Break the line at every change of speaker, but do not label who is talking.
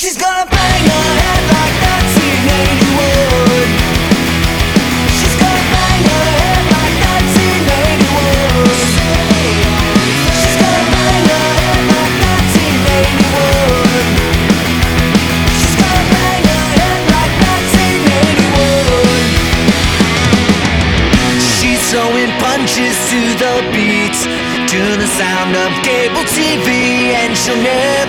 She's gonna bang her head like 1981. She's gonna bang her head like 1981. She's gonna bang her head like 1981. She's gonna bang her head like 1981. She's throwing punches to the beats, to the sound of cable TV, and she'll never